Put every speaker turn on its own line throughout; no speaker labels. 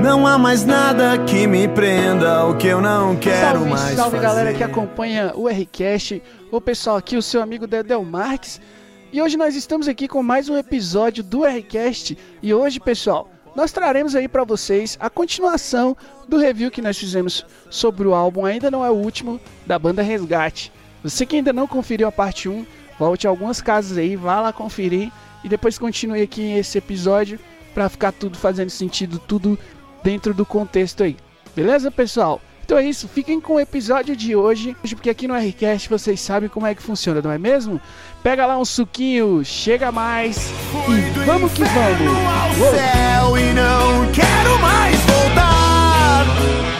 Não há mais nada que me prenda, o que eu não quero
salve,
mais
salve
fazer.
Galera que acompanha o Rcast. O pessoal aqui, o seu amigo Dedel Marques. E hoje nós estamos aqui com mais um episódio do Rcast. E hoje, pessoal, nós traremos aí pra vocês a continuação do review que nós fizemos sobre o álbum Ainda Não É o Último, da banda Resgate. Você que ainda não conferiu a parte 1, volte algumas casas aí, vá lá conferir e depois continue aqui esse episódio pra ficar tudo fazendo sentido, tudo dentro do contexto aí. Beleza, pessoal? Então é isso, fiquem com o episódio de hoje, porque aqui no Rcast vocês sabem como é que funciona, não é mesmo? Pega lá um suquinho, chega mais e vamos que vamos!
Ao céu e não quero mais voltar.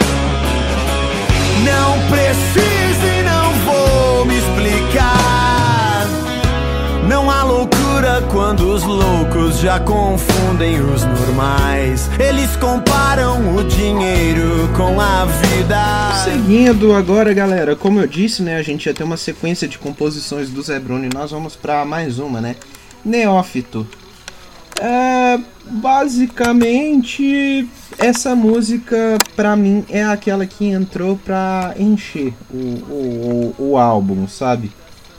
Não preciso e não vou me explicar. Não há loucura quando os loucos já confundem os normais. Eles comparam o dinheiro com a vida.
Seguindo agora, galera, como eu disse, né, a gente ia ter uma sequência de composições do Zé Bruno e nós vamos pra mais uma, né? Neófito. Basicamente, essa música pra mim é aquela que entrou pra encher o álbum, sabe?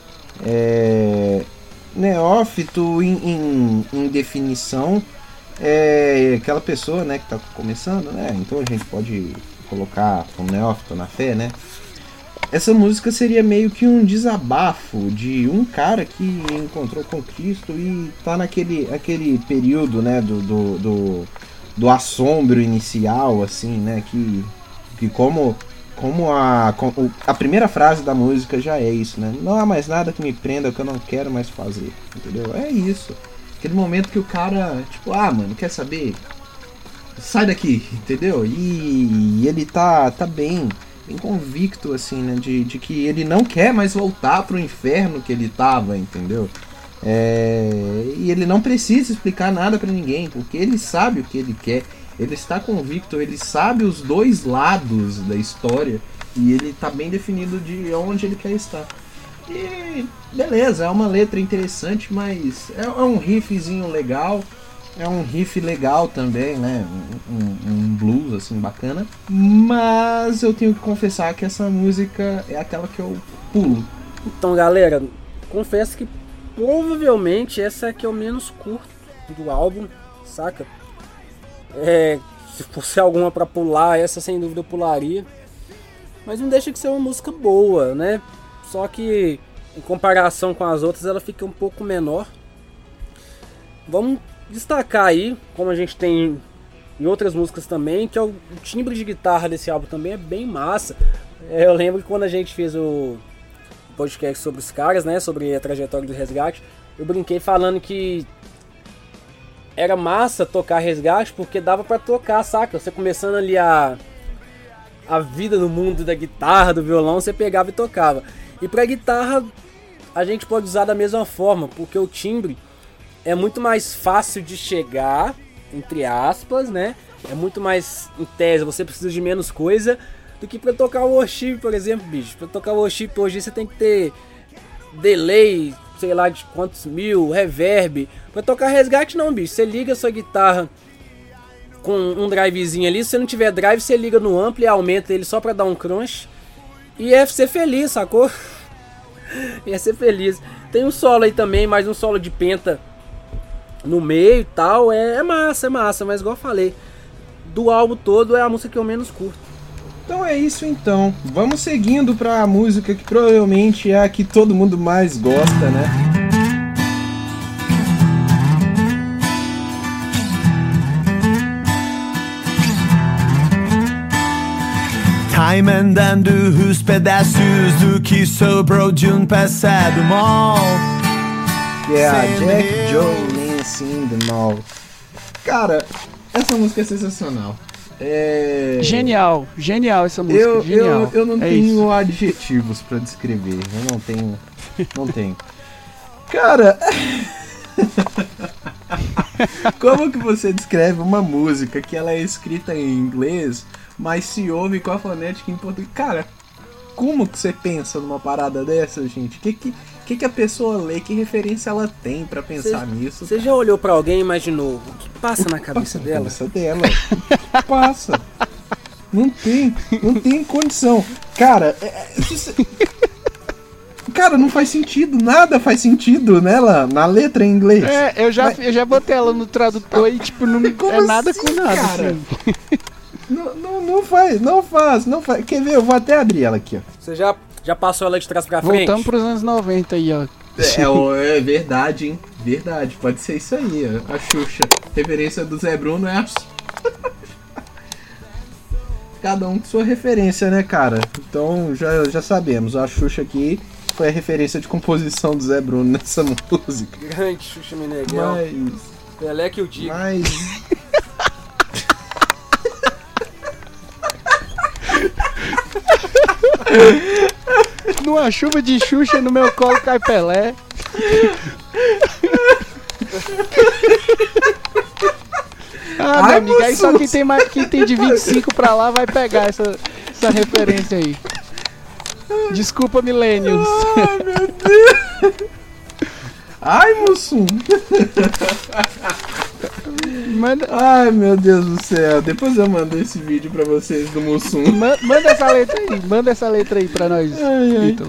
Neófito, em definição, é aquela pessoa, né, que tá começando, né? Então a gente pode colocar como neófito na fé, né? Essa música seria meio que um desabafo de um cara que encontrou com Cristo e tá aquele período, né, do assombro inicial, assim, né, que como a primeira frase da música já é isso, né? Não há mais nada que me prenda, que eu não quero mais fazer, entendeu? É isso. Aquele momento que o cara, tipo, mano, quer saber? Sai daqui, entendeu? E ele tá bem convicto, assim, né? De que ele não quer mais voltar pro inferno que ele tava, entendeu? E ele não precisa explicar nada pra ninguém, porque ele sabe o que ele quer. Ele está convicto, ele sabe os dois lados da história e ele tá bem definido de onde ele quer estar. E beleza, é uma letra interessante, mas é um riffzinho legal, é um riff legal também, né? Um blues assim bacana. Mas eu tenho que confessar que essa música é aquela que eu pulo.
Então, galera, confesso que provavelmente essa é a que eu menos curto do álbum, saca? Se fosse alguma pra pular, essa sem dúvida eu pularia. Mas não deixa de ser uma música boa, né? Só que em comparação com as outras ela fica um pouco menor. Vamos destacar aí, como a gente tem em outras músicas também, que o timbre de guitarra desse álbum também é bem massa. Eu lembro que quando a gente fez o podcast sobre os caras, né? Sobre a trajetória do Resgate, eu brinquei falando que era massa tocar Resgate porque dava pra tocar, saca? Você começando ali a vida no mundo da guitarra, do violão, você pegava e tocava. E pra guitarra a gente pode usar da mesma forma, porque o timbre é muito mais fácil de chegar, entre aspas, né? É muito mais, em tese, você precisa de menos coisa do que pra tocar o worship, por exemplo, bicho. Pra tocar o worship hoje você tem que ter delay, sei lá de quantos mil, reverb. Pra tocar Resgate não, bicho. Você liga a sua guitarra com um drivezinho ali. Se você não tiver drive, você liga no ampli e aumenta ele só pra dar um crunch. E é ser feliz, sacou? Ia ser feliz. Tem um solo aí também, mais um solo de penta no meio e tal. É massa, mas igual eu falei, do álbum todo é a música que eu menos curto.
Então é isso então. Vamos seguindo pra música que provavelmente é a que todo mundo mais gosta, né?
Tá emendando os pedaços do que sobrou de passado mal.
Que é a Jack Joe Nancy in the Mall. Cara, essa música é sensacional.
Genial essa música, genial.
Eu não tenho adjetivos pra descrever, eu não tenho. Cara, como que você descreve uma música que ela é escrita em inglês, mas se ouve com a fonética em português? Cara, como que você pensa numa parada dessa, gente? Que que a pessoa lê? Que referência ela tem pra pensar nisso?
Você já olhou pra alguém e imaginou o que passa na cabeça dela?
Cabeça dela. Passa. Não tem condição. Cara, cara, não faz sentido, nada faz sentido nela, na letra em inglês.
Eu já botei ela no tradutor e tipo, não é nada assim, com nada. Cara? Assim. Não faz. Quer ver? Eu vou até abrir ela aqui, ó.
Você já passou ela de trás pra frente?
Voltamos pros anos 90 aí, ó.
É verdade, hein? Verdade, pode ser isso aí, ó. A Xuxa. Referência do Zé Bruno é a... Cada um com sua referência, né, cara? Então já sabemos. A Xuxa aqui foi a referência de composição do Zé Bruno nessa música.
Grande Xuxa Meneghel. Pelé que eu digo.
Numa chuva de Xuxa, no meu colo cai Pelé. Meu amigo, aí só quem tem de 25 pra lá vai pegar essa referência aí. Desculpa, millennials.
Ai, meu Deus. Ai, Mussum. Ai, meu Deus do céu. Depois eu mando esse vídeo pra vocês do Mussum.
Manda essa letra aí pra nós, Vitor.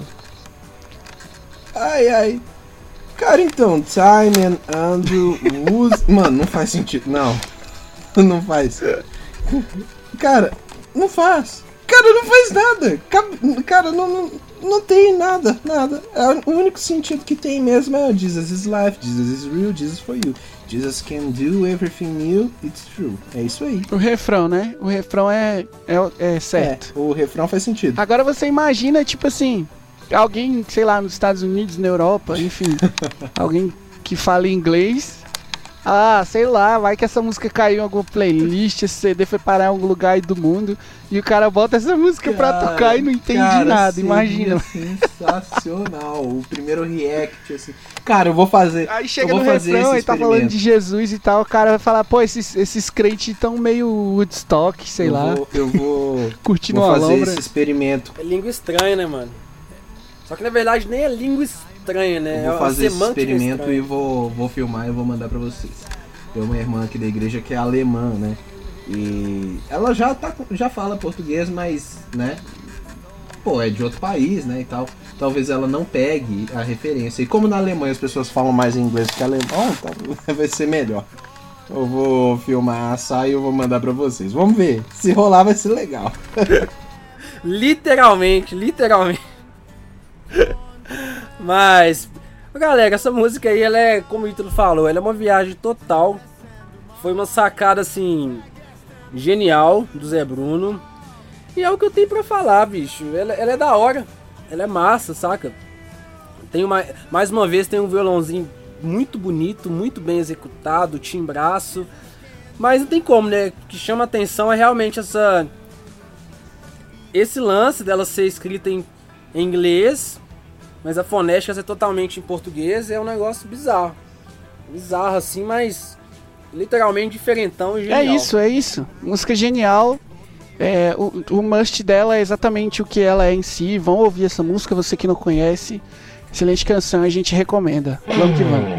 Ai. Cara, então, Time and Andrew Wood... Mano, não faz sentido, não. Não faz. Cara, não faz. Cara, não faz nada. Cara, não tem nada. O único sentido que tem mesmo é Jesus is life, Jesus is real, Jesus for you. Jesus can do everything new, it's true. É isso aí.
O refrão, né? O refrão é certo.
O refrão faz sentido.
Agora você imagina, tipo assim, alguém, sei lá, nos Estados Unidos, na Europa, enfim, alguém que fala inglês. Sei lá, vai que essa música caiu em alguma playlist, esse CD foi parar em algum lugar aí do mundo e o cara bota essa música pra tocar e não entende nada, imagina.
Sensacional, o primeiro react, assim. Cara, eu vou fazer.
Aí chega no refrão e tá falando de Jesus e tal, o cara vai falar, pô, esses crentes tão meio Woodstock, sei lá.
Eu vou
curtindo
vou
uma
fazer
lombra.
Esse experimento.
É língua estranha, né, mano? Só que na verdade nem é língua estranha, né?
Eu vou fazer esse experimento e vou filmar e vou mandar pra vocês. Tem uma irmã aqui da igreja que é alemã, né? E ela já fala português, mas, né? Pô, é de outro país, né, e tal. Talvez ela não pegue a referência. E como na Alemanha as pessoas falam mais inglês que alemão, então vai ser melhor. Eu vou filmar, sair e eu vou mandar pra vocês. Vamos ver. Se rolar vai ser legal.
Literalmente. Mas, galera, essa música aí, ela é, como o Ítalo falou, ela é uma viagem total. Foi uma sacada, assim, genial do Zé Bruno. E é o que eu tenho pra falar, bicho. Ela é da hora. Ela é massa, saca? Mais uma vez tem um violãozinho muito bonito, muito bem executado, timbraço. Mas não tem como, né? O que chama atenção é realmente esse lance dela ser escrita em inglês, mas a fonética ser totalmente em português. É um negócio bizarro. Bizarro assim, mas literalmente diferentão e genial.
É isso. Música genial. O must dela é exatamente o que ela é em si. Vão ouvir essa música, você que não conhece. Excelente canção, a gente recomenda. Vamos que vamos.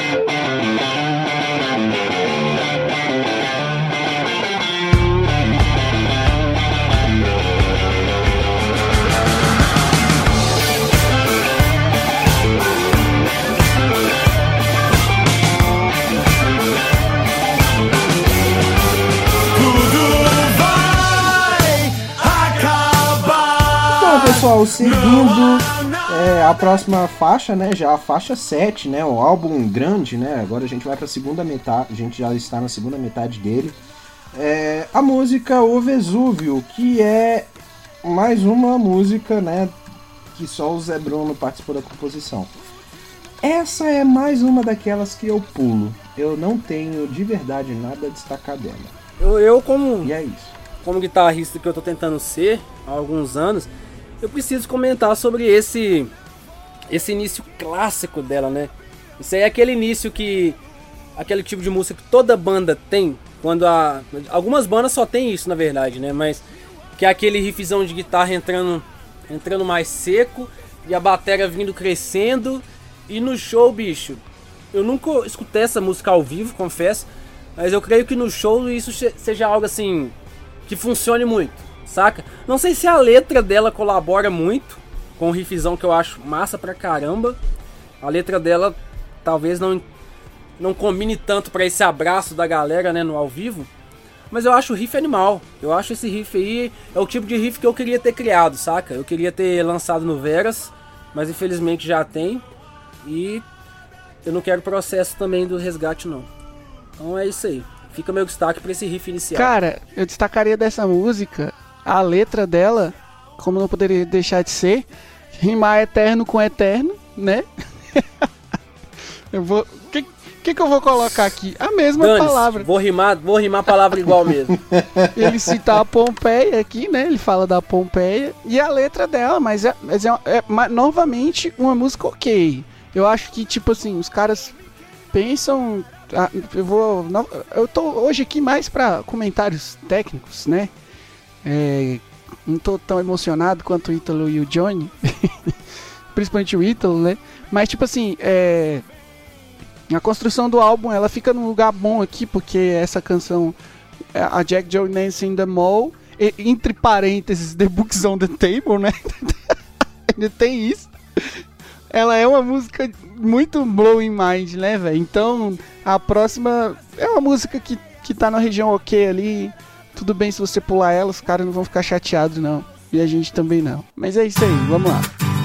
Pessoal, seguindo a próxima faixa, né, já a faixa 7, né, o álbum grande, né, agora a gente vai para a segunda metade, a gente já está na segunda metade dele, a música O Vesúvio, que é mais uma música, né, que só o Zé Bruno participou da composição. Essa é mais uma daquelas que eu pulo, eu não tenho de verdade nada a destacar dela.
E é
isso.
Como guitarrista que eu tô tentando ser há alguns anos, eu preciso comentar sobre esse início clássico dela, né? Isso aí é aquele início aquele tipo de música que toda banda tem, algumas bandas só tem isso, na verdade, né? Mas que é aquele riffzão de guitarra entrando mais seco e a bateria vindo crescendo E no show, bicho, eu nunca escutei essa música ao vivo, confesso, mas eu creio que no show isso seja algo assim, que funcione muito, saca? Não sei se a letra dela colabora muito com o riffzão que eu acho massa pra caramba. A letra dela talvez não combine tanto pra esse abraço da galera, né, no ao vivo. Mas eu acho o riff animal. Eu acho esse riff aí é o tipo de riff que eu queria ter criado, saca? Eu queria ter lançado no Veras, mas infelizmente já tem. E eu não quero processo também do resgate, não. Então é isso aí. Fica meu destaque pra esse riff inicial.
Cara, eu destacaria dessa música a letra dela, como não poderia deixar de ser, rimar eterno com eterno, né? Eu vou... O que eu vou colocar aqui? A mesma palavra.
Vou rimar a palavra igual mesmo.
Ele cita a Pompeia aqui, né? Ele fala da Pompeia. E a letra dela, mas é novamente uma música ok. Eu acho que, tipo assim, os caras pensam... eu tô hoje aqui mais pra comentários técnicos, né? Não tô tão emocionado quanto o Ítalo e o Johnny. Principalmente o Ítalo, né? Mas, tipo assim, a construção do álbum, ela fica num lugar bom aqui, porque essa canção, a Jack Joe Nancy in the Mall, entre parênteses, The Books on the Table, né? Ainda tem isso. Ela é uma música muito blowing mind, né, velho? Então, a próxima é uma música que tá na região ok ali. Tudo bem se você pular ela, os caras não vão ficar chateados, não. E a gente também não. Mas é isso aí, vamos lá.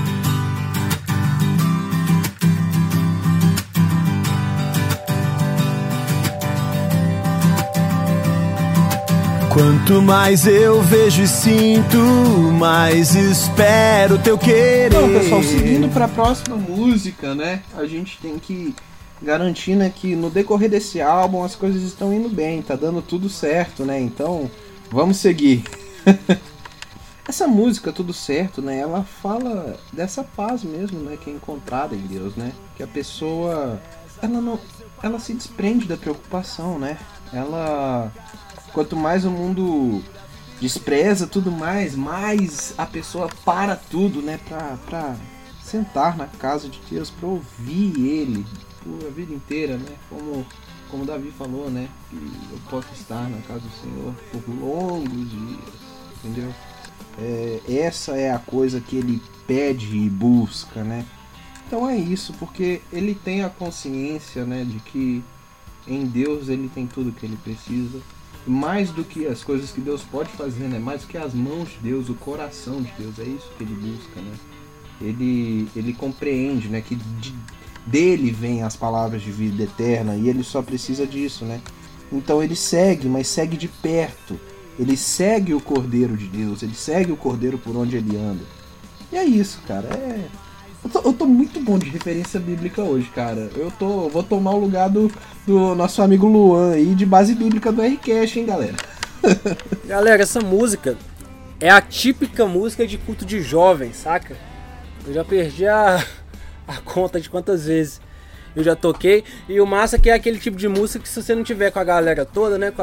Quanto mais eu vejo e sinto, mais espero teu querer.
Então, pessoal, seguindo para a próxima música, né? A gente tem que garantir, né, que no decorrer desse álbum as coisas estão indo bem, tá dando tudo certo, né? Então, vamos seguir. Essa música, Tudo Certo, né? Ela fala dessa paz mesmo, né? Que é encontrada em Deus, né? Que a pessoa, ela se desprende da preocupação, né? Quanto mais o mundo despreza tudo mais a pessoa para tudo, né? Pra sentar na casa de Deus, pra ouvir Ele por a vida inteira, né? Como Davi falou, né? Que eu posso estar na casa do Senhor por longos dias, entendeu? Essa é a coisa que ele pede e busca, né? Então é isso, porque ele tem a consciência, né? De que em Deus ele tem tudo que ele precisa. Mais do que as coisas que Deus pode fazer, né? Mais do que as mãos de Deus, o coração de Deus. É isso que ele busca, né? Ele compreende, né? Que dele vem as palavras de vida eterna e ele só precisa disso, né? Então ele segue, mas segue de perto. Ele segue o Cordeiro de Deus, ele segue o Cordeiro por onde ele anda. E é isso, cara. Eu tô muito bom de referência bíblica hoje, cara. Vou tomar o lugar do nosso amigo Luan aí, de base bíblica do Rcast, hein, galera?
Galera, essa música é a típica música de culto de jovem, saca? Eu já perdi a conta de quantas vezes eu já toquei. E o massa é que é aquele tipo de música que se você não tiver com a galera toda, né, com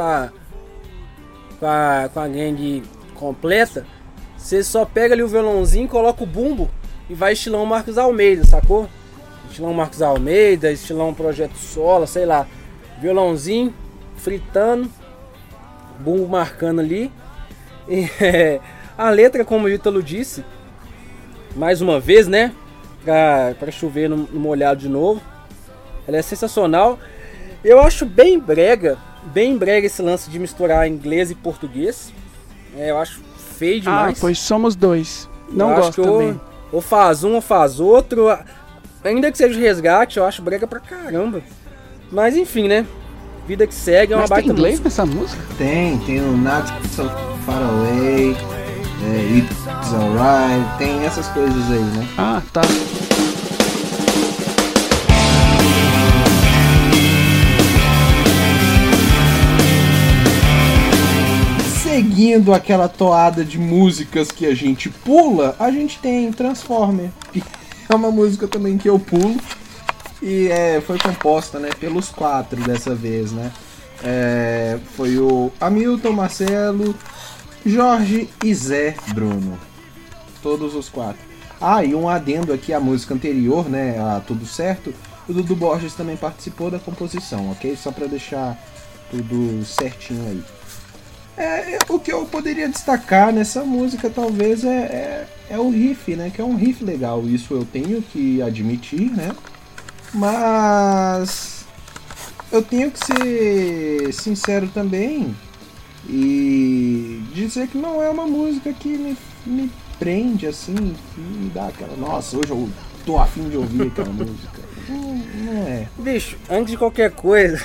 a gangue completa, você só pega ali o violãozinho, coloca o bumbo e vai estilão Marcos Almeida, sacou? Estilão Marcos Almeida, estilão Projeto Sola, sei lá. Violãozinho, fritando, bumbo marcando ali. E, a letra, como o Ítalo disse, mais uma vez, né? Pra chover no molhado de novo. Ela é sensacional. Eu acho bem brega esse lance de misturar inglês e português. Eu acho feio demais.
Pois somos dois. Não gosto também.
Ou faz um ou faz outro. Ainda que seja o resgate, eu acho brega pra caramba. Mas enfim, né? Vida que segue é uma baita música.
Tem inglês nessa música?
Tem o Not So Far Away, It's Alright, tem essas coisas aí, né?
Ah, tá.
Seguindo aquela toada de músicas que a gente pula, a gente tem Transformer, que é uma música também que eu pulo e foi composta, né, pelos 4 dessa vez, né? Foi o Hamilton, Marcelo, Jorge e Zé Bruno, todos os 4. Ah, e um adendo aqui à música anterior, né, a Tudo Certo, o Dudu Borges também participou da composição, ok? Só pra deixar tudo certinho aí. O que eu poderia destacar nessa música talvez é o riff, né? Que é um riff legal, isso eu tenho que admitir, né? Mas eu tenho que ser sincero também e dizer que não é uma música que me prende assim, que me dá aquela, nossa, hoje eu tô afim de ouvir aquela música. Não é.
Bicho, antes de qualquer coisa,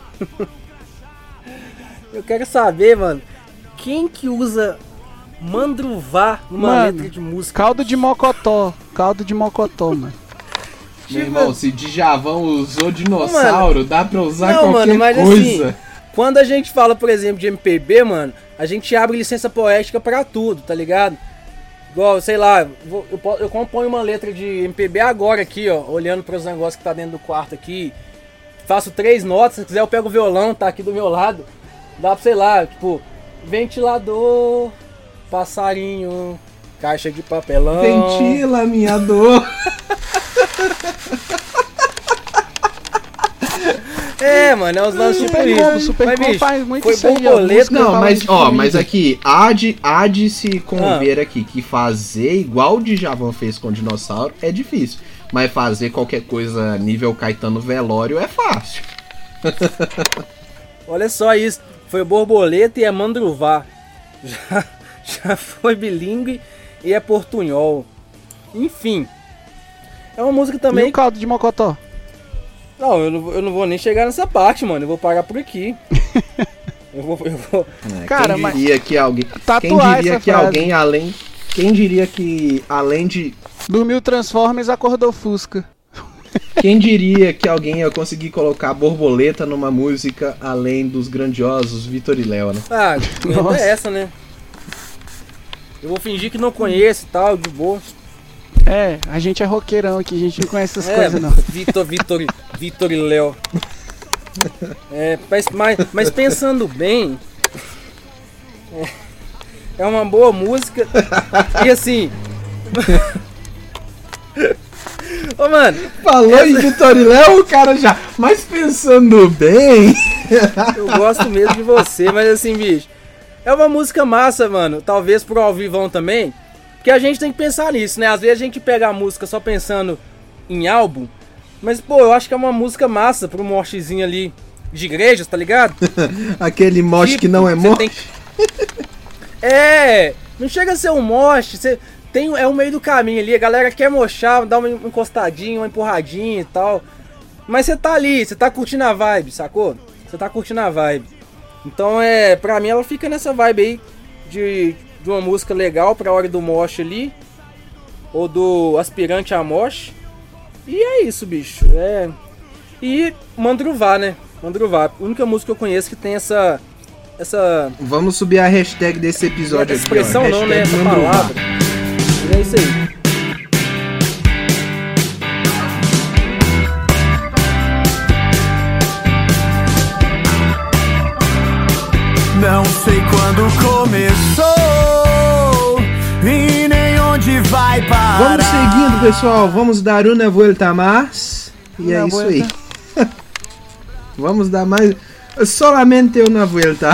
eu quero saber, mano, quem que usa mandruvá numa letra de música?
Caldo de mocotó, mano.
Meu irmão, se Djavan usou dinossauro, mano, dá pra usar
não,
qualquer
mano, mas
coisa.
Assim, quando a gente fala, por exemplo, de MPB, mano, a gente abre licença poética pra tudo, tá ligado? Igual, sei lá, eu componho uma letra de MPB agora aqui, ó, olhando pros negócios que tá dentro do quarto aqui. Faço 3 notas, se quiser eu pego o violão, tá aqui do meu lado. Dá pra, sei lá, tipo, ventilador, passarinho, caixa de papelão.
Ventila minha dor.
Mano, é uns lances tipo isso.
Super faz muito
foi
isso aí,
borboleta.
Não, mas aqui, há de se conver aqui que fazer igual o Djavan fez com o dinossauro é difícil. Mas fazer qualquer coisa nível Caetano Velório é fácil.
Olha só isso. Foi borboleta e é mandruvá. Já foi bilíngue e é portunhol. Enfim. É uma música também...
E o caldo de mocotó?
Não, eu não vou nem chegar nessa parte, mano. Eu vou parar por aqui. eu vou...
Cara,
quem diria que alguém... Quem diria que além de...
Dormiu Transformers, acordou Fusca.
Quem diria que alguém ia conseguir colocar borboleta numa música além dos grandiosos Vitor e Léo, né?
Ah, é essa, né? Eu vou fingir que não conheço e tal, de boa.
A gente é roqueirão aqui, a gente não conhece essas coisas, não.
Vitor e Léo. Mas pensando bem, é uma boa música. E assim... Ô, mano,
falou em Vitor e Léo, o cara já... Mas pensando bem...
Eu gosto mesmo de você, mas assim, bicho, é uma música massa, mano. Talvez pro ao vivão também. Porque a gente tem que pensar nisso, né? Às vezes a gente pega a música só pensando em álbum. Mas, pô, eu acho que é uma música massa pro mochezinho ali de igrejas, tá ligado?
Aquele moche tipo, que não é moche.
Não chega a ser um moche. É o meio do caminho ali. A galera quer mochar, dar uma encostadinha, uma empurradinha e tal. Mas você tá ali, você tá curtindo a vibe, sacou? Você tá curtindo a vibe. Então, pra mim ela fica nessa vibe aí de uma música legal pra hora do moche ali. Ou do aspirante a moche. E é isso, bicho. E Mandruvá, né? Mandruvá. A única música que eu conheço que tem essa...
Vamos subir a hashtag desse episódio aqui,
expressão
ó.
Não, né? Essa palavra. É isso aí.
Não sei quando começou e nem onde vai parar.
Vamos seguindo, pessoal. Vamos dar uma volta a mais. E é isso aí. Vamos dar mais... Solamente uma volta.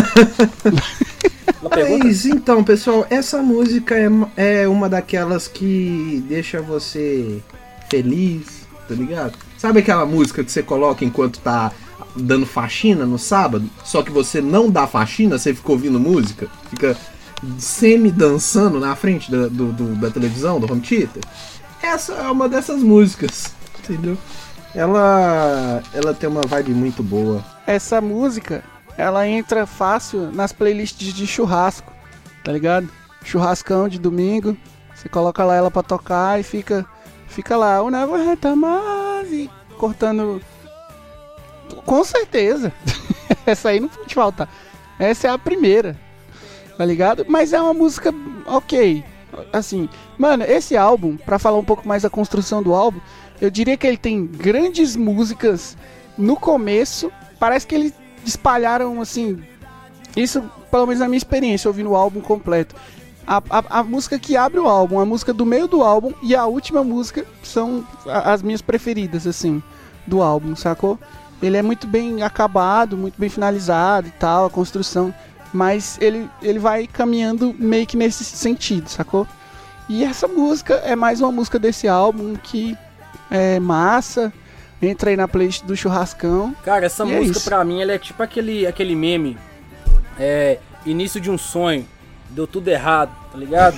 Mas então, pessoal, essa música é uma daquelas que deixa você feliz, tá ligado? Sabe aquela música que você coloca enquanto tá dando faxina no sábado? Só que você não dá faxina, você fica ouvindo música? Fica semi-dançando na frente da televisão, do home theater? Essa é uma dessas músicas, entendeu? Ela tem uma vibe muito boa.
Essa música, ela entra fácil nas playlists de churrasco, tá ligado? Churrascão de domingo, você coloca lá ela pra tocar e fica lá, o Nevo Retamase, cortando. Com certeza. Essa aí não pode faltar. Essa é a primeira, tá ligado? Mas é uma música ok. Assim, mano, esse álbum, pra falar um pouco mais da construção do álbum, eu diria que ele tem grandes músicas no começo. Parece que eles espalharam, assim... Isso, pelo menos na minha experiência, ouvindo o álbum completo. a música que abre o álbum, a música do meio do álbum e a última música são as minhas preferidas, assim, do álbum, sacou? Ele é muito bem acabado, muito bem finalizado e tal, a construção, mas ele vai caminhando meio que nesse sentido, sacou? E essa música é mais uma música desse álbum que é massa, entra aí na playlist do churrascão.
Cara, essa música pra mim, ela é tipo aquele meme, início de um sonho, deu tudo errado, tá ligado?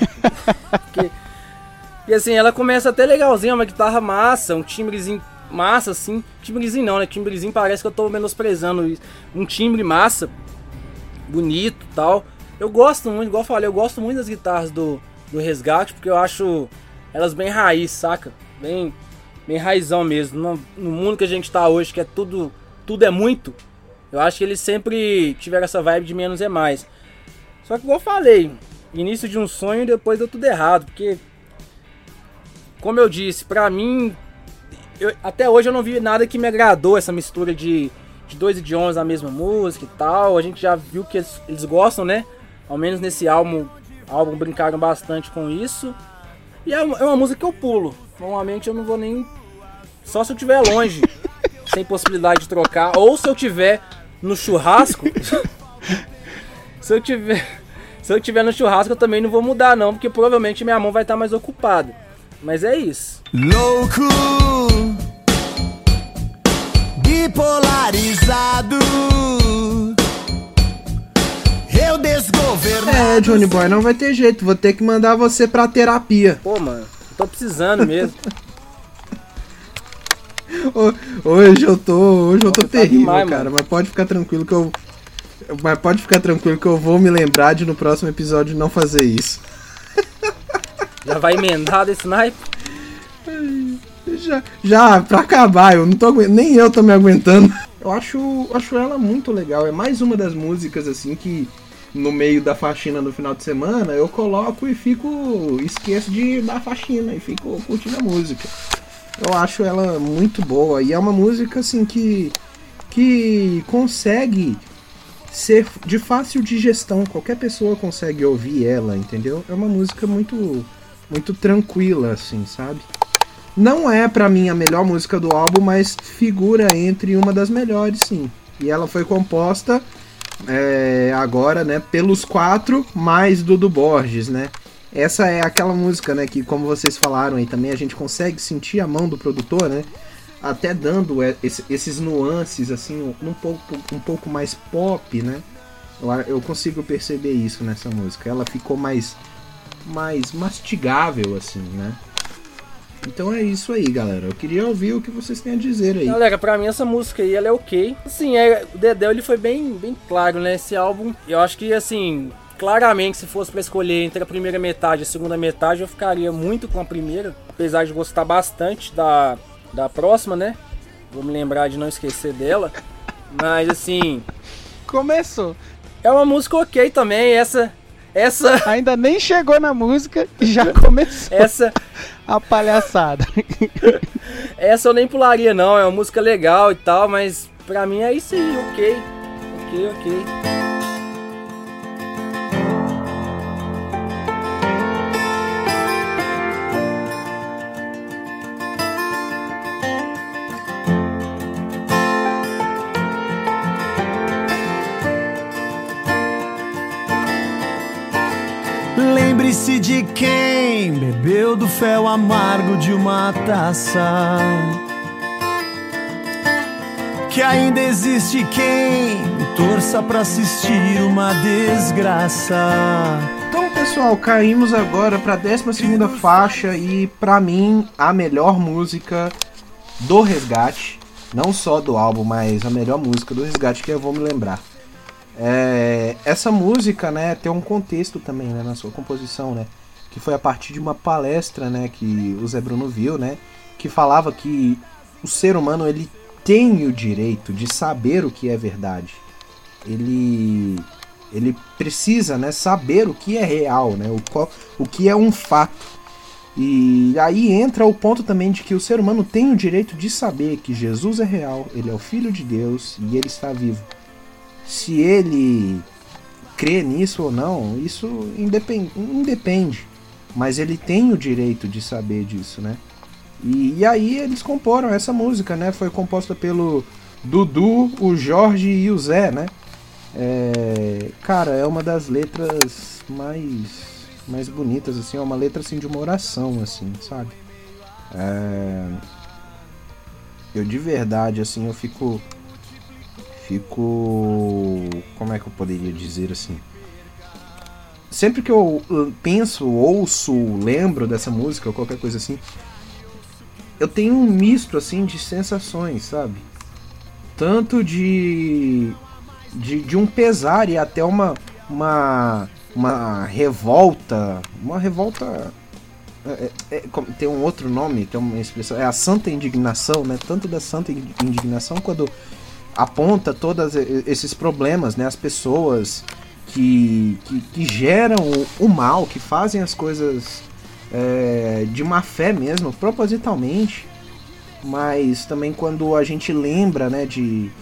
E assim, ela começa até legalzinha, uma guitarra massa, um timbrezinho massa, assim. Timbrezinho não, né? Timbrezinho parece que eu tô menosprezando isso. Um timbre massa, bonito e tal. Eu gosto muito, igual eu falei, eu gosto muito das guitarras do Resgate, porque eu acho elas bem raiz, saca? Bem raizão mesmo. No mundo que a gente tá hoje, que é tudo é muito, eu acho que eles sempre tiveram essa vibe de menos é mais. Só que igual eu falei, início de um sonho e depois deu tudo errado, porque, como eu disse, pra mim, até hoje eu não vi nada que me agradou, essa mistura de dois idiomas na mesma música e tal. A gente já viu que eles gostam, né? Ao menos nesse álbum brincaram bastante com isso. E é uma música que eu pulo. Normalmente eu não vou nem... Só se eu estiver longe, sem possibilidade de trocar. Ou se eu estiver no churrasco... Se eu tiver no churrasco, eu também não vou mudar não, porque provavelmente minha mão vai estar mais ocupada. Mas é isso.
Louco, bipolarizado, eu desgovernado.
Johnny Boy, não vai ter jeito, vou ter que mandar você pra terapia.
Pô, mano, eu tô precisando mesmo.
Hoje eu tô terrível,
demais,
cara,
mano.
mas pode ficar tranquilo que eu vou me lembrar de no próximo episódio não fazer isso.
Já vai emendar desse naipe?
Já, pra acabar, eu não tô nem eu tô me aguentando. Eu acho ela muito legal, é mais uma das músicas assim que no meio da faxina no final de semana eu coloco e esqueço de dar faxina e fico curtindo a música. Eu acho ela muito boa e é uma música assim que consegue ser de fácil digestão, qualquer pessoa consegue ouvir ela, entendeu? É uma música muito, muito tranquila, assim, sabe? Não é pra mim a melhor música do álbum, mas figura entre uma das melhores, sim. E ela foi composta agora, né, pelos 4, mais Dudu Borges, né? Essa é aquela música, né, que como vocês falaram aí também, a gente consegue sentir a mão do produtor, né? Até dando esses nuances, assim, um pouco mais pop, né? Eu consigo perceber isso nessa música. Ela ficou mais mastigável, assim, né? Então é isso aí, galera. Eu queria ouvir o que vocês têm a dizer aí.
Galera, pra mim essa música aí, ela é ok. Assim, o Dedéu, ele foi bem claro, né? Esse álbum, eu acho que, assim, claramente, se fosse pra escolher entre a primeira metade e a segunda metade, eu ficaria muito com a primeira. Apesar de gostar bastante da próxima, né? Vou me lembrar de não esquecer dela. Mas assim...
Começou.
É uma música ok também, essa...
Ainda nem chegou na música e já começou a palhaçada.
Essa eu nem pularia não, é uma música legal e tal, mas pra mim é isso aí, ok.
Lembre-se de quem bebeu do fel amargo de uma taça, que ainda existe quem torça pra assistir uma desgraça.
Então, pessoal, caímos agora pra 12ª faixa e, pra mim, a melhor música do Resgate. Não só do álbum, mas a melhor música do Resgate que eu vou me lembrar. Essa música, né, tem um contexto também, né, na sua composição, né, que foi a partir de uma palestra, né, que o Zé Bruno viu, né, que falava que o ser humano, ele tem o direito de saber o que é verdade. Ele precisa, né, saber o que é real, né, o que é um fato. E aí entra o ponto também de que o ser humano tem o direito de saber que Jesus é real, ele é o Filho de Deus e ele está vivo. Se ele crê nisso ou não, isso independe. Mas ele tem o direito de saber disso, né? E aí eles comporam essa música, né? Foi composta pelo Dudu, o Jorge e o Zé, né? Cara, é uma das letras mais bonitas, assim. É uma letra, assim, de uma oração, assim, sabe? Eu de verdade, assim, eu fico... Como é que eu poderia dizer, assim? Sempre que eu penso, ouço, lembro dessa música ou qualquer coisa assim, eu tenho um misto, assim, de sensações, sabe? Tanto de um pesar e até uma revolta. Uma revolta... tem um outro nome, tem uma expressão, é a santa indignação, né? Tanto da santa indignação quando aponta todos esses problemas, né? As pessoas que geram o mal, que fazem as coisas de má fé mesmo, propositalmente, mas também quando a gente lembra, né, de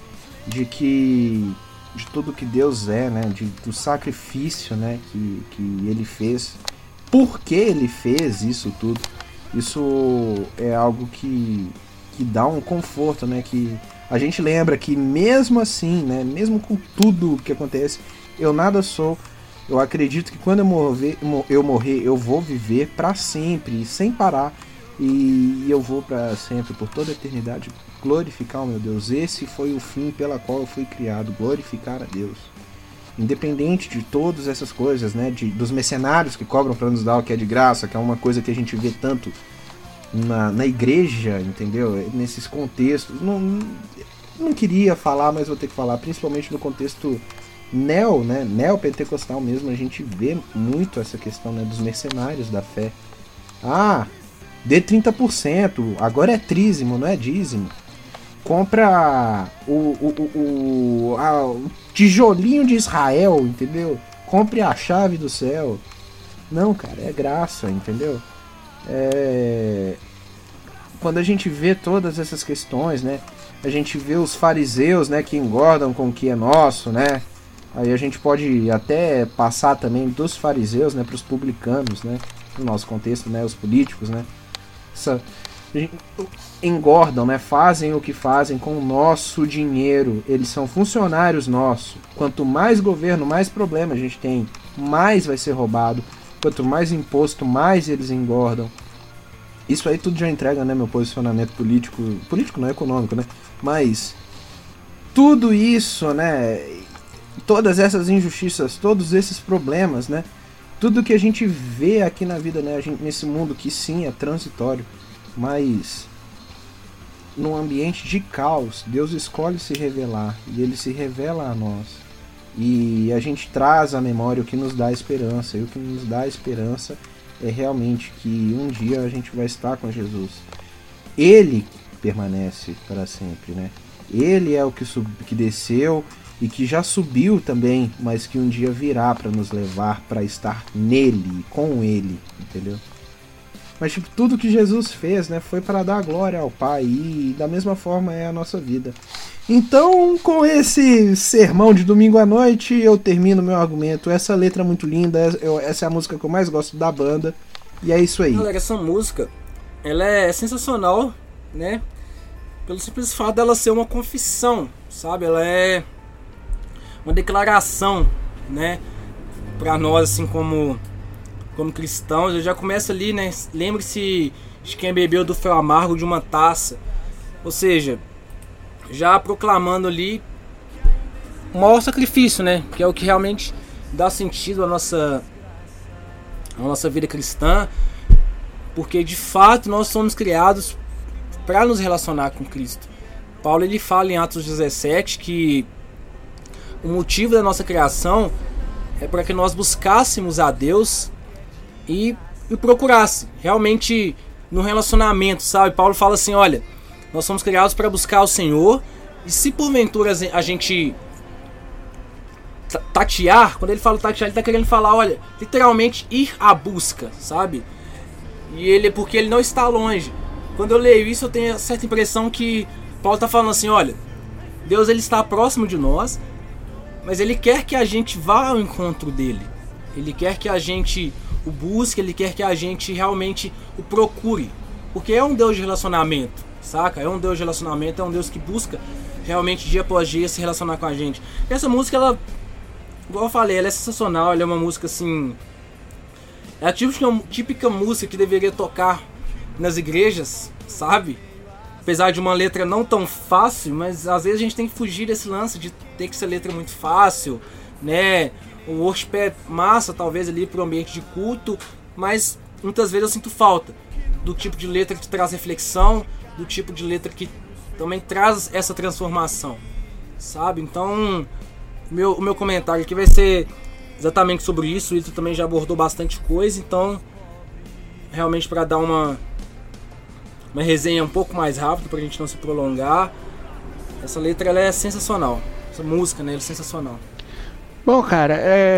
tudo que Deus é, né, do sacrifício, né, que Ele fez, por que Ele fez isso tudo, isso é algo que dá um conforto, né, que a gente lembra que mesmo assim, né, mesmo com tudo que acontece, eu nada sou. Eu acredito que quando eu morrer, eu vou viver para sempre, sem parar. E eu vou para sempre, por toda a eternidade, glorificar o meu Deus. Esse foi o fim pela qual eu fui criado, glorificar a Deus. Independente de todas essas coisas, né, dos mercenários que cobram para nos dar o que é de graça, que é uma coisa que a gente vê tanto na igreja, entendeu? Nesses contextos. Não queria falar, mas vou ter que falar, principalmente no contexto neopentecostal mesmo. A gente vê muito essa questão, né, dos mercenários da fé. Dê 30%, agora é trízimo, não é dízimo. Compra o tijolinho de Israel, entendeu? Compre a chave do céu. Não, cara, é graça, entendeu? Quando a gente vê todas essas questões, né? A gente vê os fariseus, né, que engordam com o que é nosso, né? Aí a gente pode até passar também dos fariseus, né, para os publicanos, né? No nosso contexto, né, os políticos, né? Engordam, né? Fazem o que fazem com o nosso dinheiro. Eles são funcionários nossos. Quanto mais governo, mais problema a gente tem, mais vai ser roubado. Quanto mais imposto, mais eles engordam. Isso aí tudo já entrega, né, meu posicionamento político não econômico, né? Mas tudo isso, né, todas essas injustiças, todos esses problemas, né, tudo que a gente vê aqui na vida, né, nesse mundo que sim é transitório, mas num ambiente de caos, Deus escolhe se revelar e Ele se revela a nós. E a gente traz à memória o que nos dá esperança, e o que nos dá esperança é realmente que um dia a gente vai estar com Jesus. Ele permanece para sempre, né? Ele é o que desceu e que já subiu também, mas que um dia virá para nos levar para estar nele, com ele, entendeu? Mas tipo, tudo que Jesus fez, né, foi para dar glória ao Pai, e da mesma forma é a nossa vida. Então, com esse sermão de domingo à noite, eu termino meu argumento. Essa letra é muito linda, essa é a música que eu mais gosto da banda, e é isso aí.
Galera, essa música, ela é sensacional, né? Pelo simples fato dela ser uma confissão, sabe? Ela é uma declaração, né? Pra nós, assim, como cristãos. Eu já começo ali, né? Lembre-se de quem bebeu do fel amargo de uma taça. Ou seja, já proclamando ali o maior sacrifício, né? Que é o que realmente dá sentido à nossa vida cristã. Porque de fato nós somos criados para nos relacionar com Cristo. Paulo, ele fala em Atos 17 que o motivo da nossa criação é para que nós buscássemos a Deus e procurasse realmente no relacionamento, sabe? Paulo fala assim, olha, nós somos criados para buscar o Senhor, e se porventura a gente tatear, quando ele fala tatear, ele está querendo falar, olha, literalmente ir à busca, sabe? E porque ele não está longe. Quando eu leio isso, eu tenho a certa impressão que Paulo está falando assim, olha, Deus, ele está próximo de nós, mas ele quer que a gente vá ao encontro dele. Ele quer que a gente o busque, ele quer que a gente realmente o procure. Porque é um Deus de relacionamento, saca? É um Deus de relacionamento, é um Deus que busca realmente dia após dia se relacionar com a gente. E essa música, ela, igual eu falei, ela é sensacional, ela é uma música assim... É a típica música que deveria tocar nas igrejas, sabe? Apesar de uma letra não tão fácil, mas às vezes a gente tem que fugir desse lance de ter que ser letra muito fácil, né? O worship é massa, talvez, ali pro ambiente de culto, mas muitas vezes eu sinto falta do tipo de letra que traz reflexão, do tipo de letra que também traz essa transformação, sabe? Então, o meu comentário aqui vai ser exatamente sobre isso. O Ito também já abordou bastante coisa, então, realmente para dar uma resenha um pouco mais rápida, pra gente não se prolongar, essa letra ela é sensacional, essa música, né, ela é sensacional.
Bom, cara,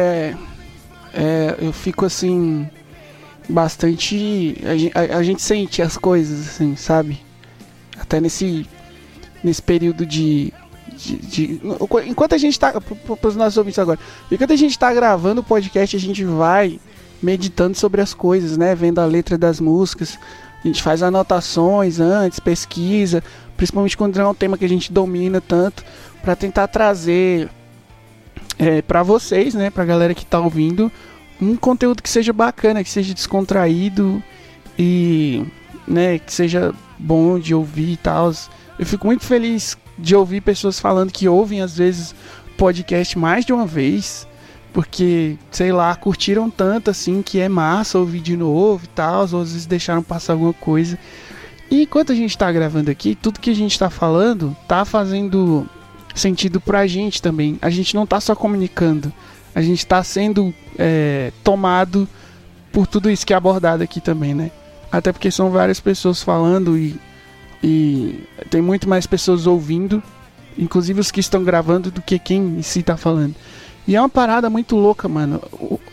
eu fico assim, bastante... A gente sente as coisas, assim, sabe? Até nesse período de... Enquanto a gente tá... Para os nossos ouvintes agora. Enquanto a gente tá gravando o podcast, a gente vai meditando sobre as coisas, né? Vendo a letra das músicas. A gente faz anotações antes, pesquisa. Principalmente quando é um tema que a gente domina tanto. Para tentar trazer... para vocês, né, pra galera que tá ouvindo, um conteúdo que seja bacana, que seja descontraído e, né, que seja bom de ouvir e tal. Eu fico muito feliz de ouvir pessoas falando que ouvem às vezes podcast mais de uma vez, porque, sei lá, curtiram tanto assim que é massa ouvir de novo e tal, ou às vezes deixaram passar alguma coisa. E enquanto a gente tá gravando aqui, tudo que a gente tá falando tá fazendo sentido pra gente também. A gente não tá só comunicando, a gente tá sendo tomado por tudo isso que é abordado aqui também, né? Até porque são várias pessoas falando e tem muito mais pessoas ouvindo, inclusive os que estão gravando, do que quem em si tá falando. E é uma parada muito louca, mano.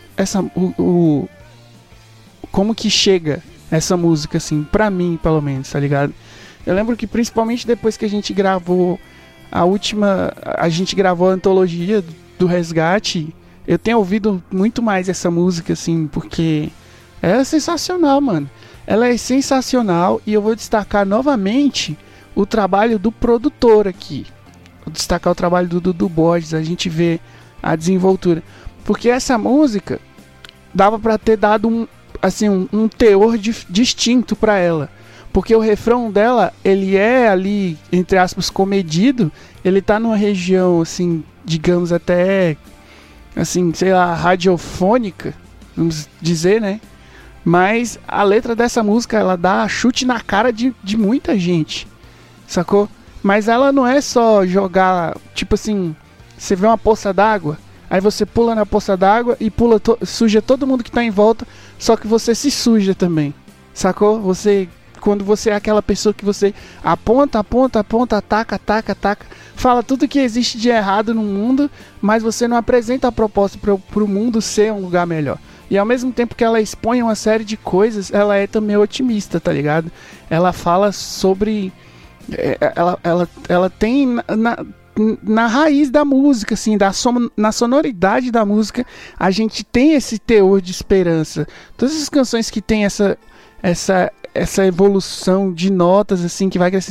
Como que chega essa música, assim, pra mim, pelo menos, tá ligado? Eu lembro que principalmente depois que a gente gravou a gente gravou a antologia do Resgate, eu tenho ouvido muito mais essa música, assim, porque ela é sensacional, mano. Ela é sensacional e eu vou destacar novamente o trabalho do produtor aqui. Vou destacar o trabalho do Dudu Borges, a gente vê a desenvoltura. Porque essa música dava pra ter dado um teor distinto pra ela. Porque o refrão dela, ele é ali, entre aspas, comedido. Ele tá numa região, assim, digamos até, assim, sei lá, radiofônica, vamos dizer, né? Mas a letra dessa música, ela dá chute na cara de muita gente, sacou? Mas ela não é só jogar, tipo assim, você vê uma poça d'água, aí você pula na poça d'água e suja todo mundo que tá em volta, só que você se suja também, sacou? Quando você é aquela pessoa que você aponta, ataca, fala tudo que existe de errado no mundo, mas você não apresenta a proposta para o mundo ser um lugar melhor. E ao mesmo tempo que ela expõe uma série de coisas, ela é também otimista, tá ligado? Ela fala sobre... Ela tem na raiz da música, assim, na sonoridade da música, a gente tem esse teor de esperança. Todas essas canções que tem essa evolução de notas, assim, que vai crescer,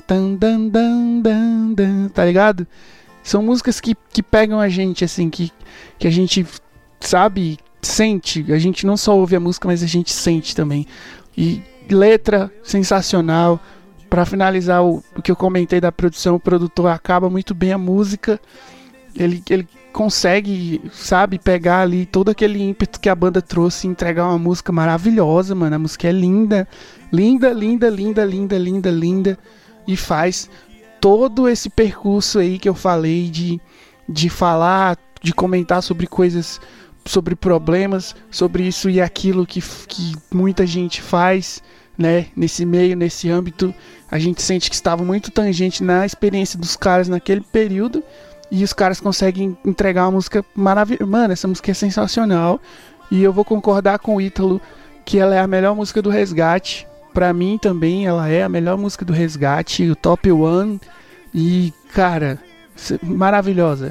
tá ligado? São músicas que pegam a gente, assim, que a gente, sabe, sente. A gente não só ouve a música, mas a gente sente também. E letra sensacional. Pra finalizar o que eu comentei da produção, o produtor acaba muito bem a música. Ele consegue, sabe, pegar ali todo aquele ímpeto que a banda trouxe e entregar uma música maravilhosa, mano. A música é linda. E faz todo esse percurso aí que eu falei de falar, de comentar sobre coisas, sobre problemas, sobre isso e aquilo que muita gente faz, né, nesse meio, nesse âmbito. A gente sente que estava muito tangente na experiência dos caras naquele período, e os caras conseguem entregar uma música maravilhosa. Mano, essa música é sensacional, e eu vou concordar com o Ítalo que ela é a melhor música do Resgate. Pra mim também ela é a melhor música do Resgate, o top one, e cara, maravilhosa.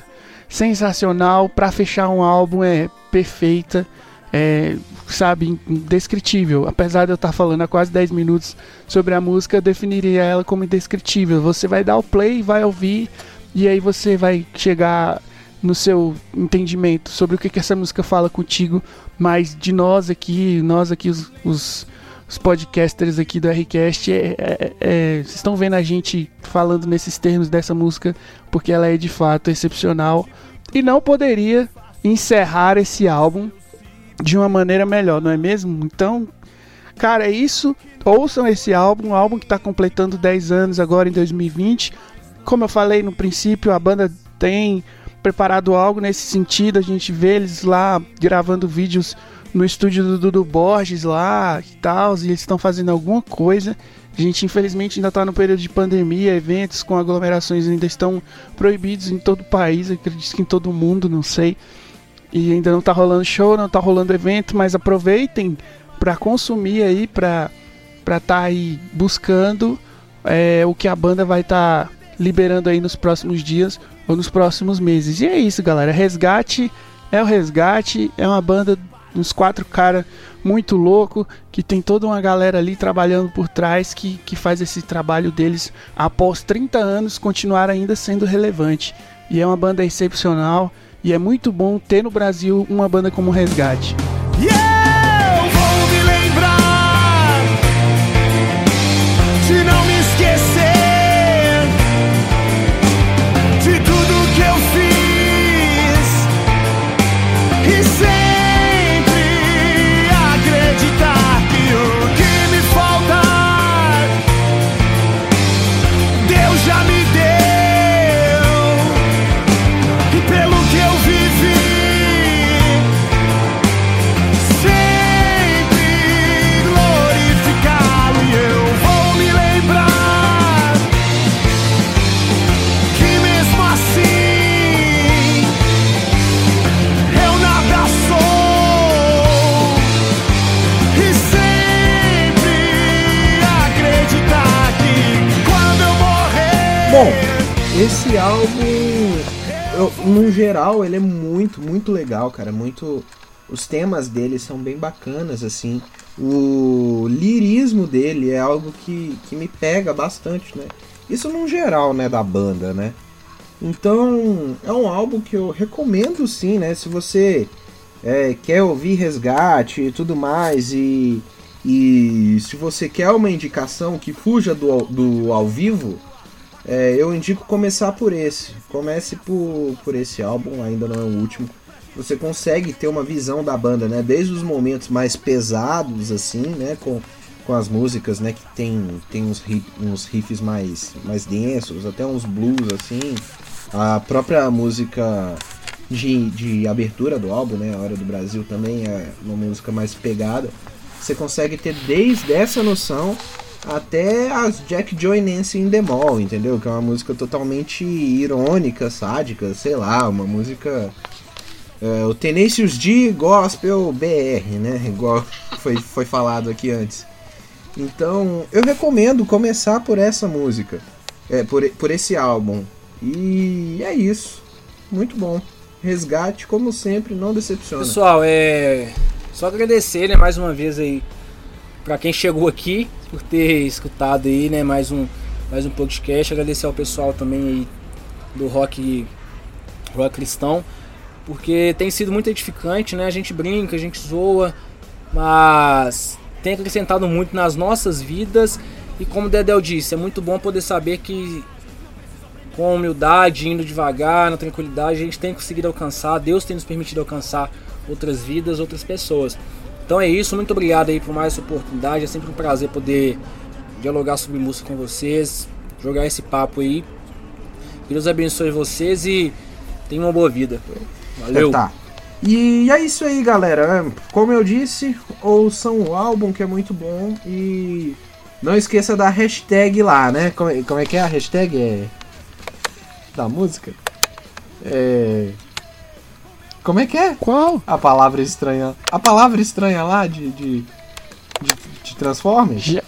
sensacional, pra fechar um álbum é perfeita, sabe, indescritível. Apesar de eu estar falando há quase 10 minutos sobre a música, eu definiria ela como indescritível. Você vai dar o play, vai ouvir, e aí você vai chegar no seu entendimento sobre o que essa música fala contigo. Mas de nós aqui os podcasters aqui do Rcast, vocês estão vendo a gente falando nesses termos dessa música porque ela é de fato excepcional e não poderia encerrar esse álbum de uma maneira melhor, não é mesmo? Então, cara, é isso. Ouçam esse álbum, um álbum que está completando 10 anos agora em 2020. Como eu falei no princípio, a banda tem preparado algo nesse sentido. A gente vê eles lá gravando vídeos no estúdio do Dudu Borges lá e tal, e eles estão fazendo alguma coisa. A gente infelizmente ainda está no período de pandemia, eventos com aglomerações ainda estão proibidos em todo o país, acredito que em todo o mundo, não sei. E ainda não está rolando show, não está rolando evento, mas aproveitem para consumir aí, para estar aí buscando o que a banda vai estar liberando aí nos próximos dias ou nos próximos meses. E é isso, galera. Resgate é o Resgate, é uma banda, uns 4 caras muito louco, que tem toda uma galera ali trabalhando por trás, que faz esse trabalho deles após 30 anos continuar ainda sendo relevante. E é uma banda excepcional, e é muito bom ter no Brasil uma banda como Resgate.
Eu vou me lembrar de não me esquecer de tudo que eu fiz e sempre acreditar que o que me faltar Deus já me deu, e pelo que eu vivi sempre glorificá-lo. E eu vou me lembrar que mesmo assim eu nada sou, e sempre acreditar que quando eu morrer.
Bom, esse álbum, no geral, ele é muito, muito legal, cara. Os temas dele são bem bacanas, assim. O lirismo dele é algo que me pega bastante, né? Isso no geral, né, da banda, né? Então, é um álbum que eu recomendo, sim, né? Se você quer ouvir Resgate e tudo mais, e se você quer uma indicação que fuja do ao vivo, eu indico começar por esse. Comece por esse álbum, ainda não é o último. Você consegue ter uma visão da banda, né? Desde os momentos mais pesados, assim, né? Com as músicas, né? Que tem uns riffs mais densos, até uns blues, assim. A própria música de abertura do álbum, né? A Hora do Brasil também é uma música mais pegada. Você consegue ter desde essa noção até as Jack, Joe e Nancy in the Mall, entendeu? Que é uma música totalmente irônica, sádica, sei lá, uma música... o Tenacious D Gospel BR, né? Igual foi falado aqui antes. Então, eu recomendo começar por essa música, por esse álbum. E é isso. Muito bom. Resgate, como sempre, não decepciona.
Pessoal, só agradecer, né, mais uma vez aí pra quem chegou aqui, por ter escutado aí, né, mais um podcast. Agradecer ao pessoal também aí do rock cristão, porque tem sido muito edificante, né? A gente brinca, a gente zoa, mas tem acrescentado muito nas nossas vidas. E como o Dedéu disse, é muito bom poder saber que com humildade, indo devagar, na tranquilidade, a gente tem conseguido alcançar, Deus tem nos permitido alcançar outras vidas, outras pessoas. Então é isso, muito obrigado aí por mais essa oportunidade. É sempre um prazer poder dialogar sobre música com vocês, jogar esse papo aí. Que Deus abençoe vocês e tenham uma boa vida. Valeu!
Tá. E é isso aí, galera. Como eu disse, ouçam o álbum, que é muito bom. E não esqueça da hashtag lá, né? Como é que é a hashtag? Da música? Como é que é?
Qual?
A palavra estranha. A palavra estranha lá de Transformers?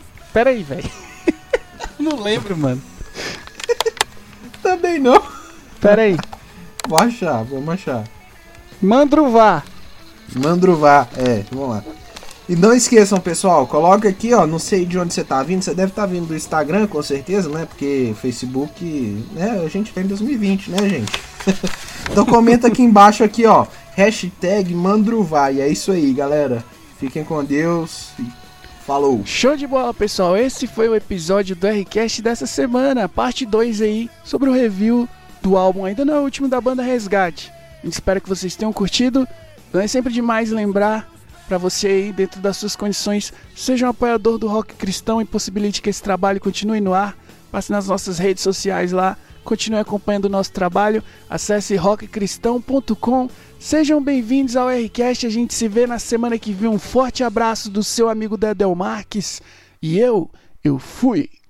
Pera aí, velho. Não lembro, mano.
Também não.
Pera aí.
Vamos achar.
Mandruvá,
vamos lá. E não esqueçam, pessoal, coloca aqui, ó, não sei de onde você tá vindo, você deve estar vindo do Instagram, com certeza, né? Porque Facebook, né, a gente tá em 2020, né, gente? Então comenta aqui embaixo aqui, ó, #Mandruvá, e é isso aí, galera. Fiquem com Deus e falou.
Show de bola, pessoal. Esse foi o episódio do Rcast dessa semana, parte 2 aí, sobre o review do álbum, ainda não é o último, da banda Resgate. A gente espera que vocês tenham curtido. Não é sempre demais lembrar para você aí, dentro das suas condições, seja um apoiador do rock cristão e possibilite que esse trabalho continue no ar. Passe nas nossas redes sociais lá, continue acompanhando o nosso trabalho, acesse rockcristão.com. Sejam bem-vindos ao Rcast, a gente se vê na semana que vem. Um forte abraço do seu amigo Dedel Marques e eu fui!